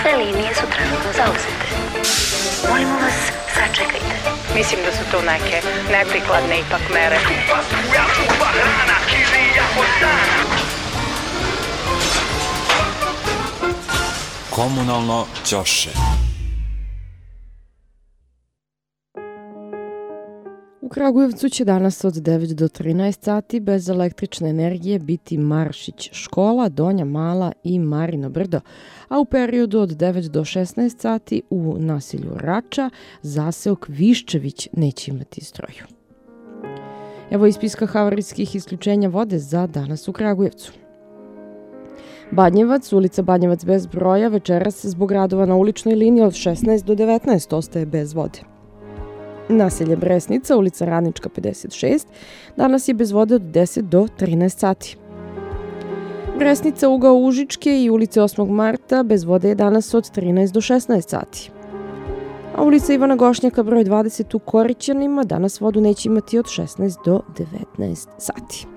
Sve linije su trenutno zauzete. Molimo vas, sačekajte. Mislim da su to neke neprikladne ipak mere. Komunalno ćoše. U Kragujevcu će danas od 9 do 13 sati bez električne energije biti Maršić škola, Donja Mala i Marino Brdo, a u periodu od 9 do 16 sati u naselju Rača zaseok Viščević neće imati struju. Evo ispiska havarijskih isključenja vode za danas u Kragujevcu. Badnjevac, ulica Badnjevac bez broja, večeras zbog radova na uličnoj liniji od 16 do 19 ostaje bez vode. Naselje Bresnica, ulica Radnička 56, danas je bez vode od 10 do 13 sati. Bresnica, ugao Užičke i ulice 8. marta, bez vode je danas od 13 do 16 sati. A ulica Ivana Gošnjaka broj 20 u Korićanima, danas vodu neće imati od 16 do 19 sati.